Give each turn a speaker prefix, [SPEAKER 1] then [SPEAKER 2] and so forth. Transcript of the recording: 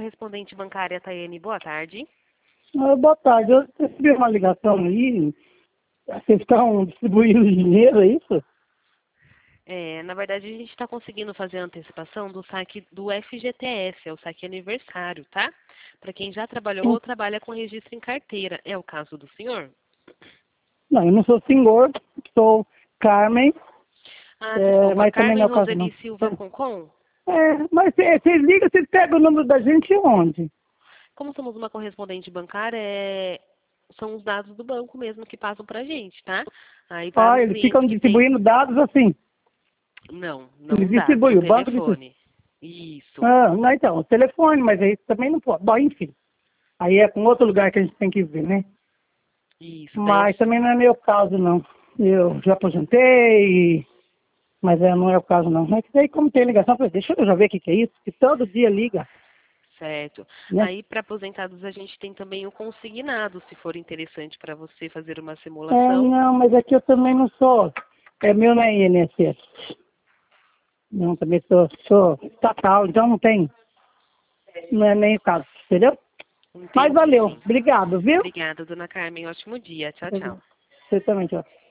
[SPEAKER 1] correspondente bancária Tayane, boa tarde.
[SPEAKER 2] Boa tarde, eu recebi uma ligação aí, vocês estão distribuindo dinheiro, é isso?
[SPEAKER 1] Na verdade, a gente está conseguindo fazer a antecipação do saque do FGTS, é o saque aniversário, tá? Para quem já trabalhou ou trabalha com registro em carteira. É o caso do senhor?
[SPEAKER 2] Não, eu não sou senhor, sou Carmen,
[SPEAKER 1] Desculpa,
[SPEAKER 2] mas também não
[SPEAKER 1] Carmen
[SPEAKER 2] é o caso não.
[SPEAKER 1] Roseli Silva Concon?
[SPEAKER 2] Mas vocês ligam, vocês pegam o número da gente onde?
[SPEAKER 1] Como somos uma correspondente bancária, são os dados do banco mesmo que passam para a gente, tá? Aí para os
[SPEAKER 2] Eles
[SPEAKER 1] clientes
[SPEAKER 2] ficam
[SPEAKER 1] que têm...
[SPEAKER 2] distribuindo dados assim.
[SPEAKER 1] Não
[SPEAKER 2] Eles
[SPEAKER 1] os dados, o
[SPEAKER 2] distribuem, o banco distribui.
[SPEAKER 1] telefone. Isso.
[SPEAKER 2] Não, então, o telefone, mas aí também não pode. Bom, enfim, aí é com outro lugar que a gente tem que ver, né?
[SPEAKER 1] Isso,
[SPEAKER 2] Mas também não é meu caso, não. Eu já aposentei, mas não é o caso, não. Mas daí, como tem ligação, eu falei, deixa eu já ver o que é isso, que todo dia liga,
[SPEAKER 1] certo.
[SPEAKER 2] né?
[SPEAKER 1] Aí, para aposentados, a gente tem também o consignado, se for interessante para você fazer uma simulação.
[SPEAKER 2] Não, mas aqui eu também não sou. Meu não é INSS. Não, também sou estatal, então não tem. Não é nem o caso, entendeu? Mas
[SPEAKER 1] Entendi,
[SPEAKER 2] valeu.
[SPEAKER 1] sim.
[SPEAKER 2] Obrigado, viu?
[SPEAKER 1] Obrigada, dona Carmen. Ótimo dia. Tchau, tchau.
[SPEAKER 2] Você também, tchau.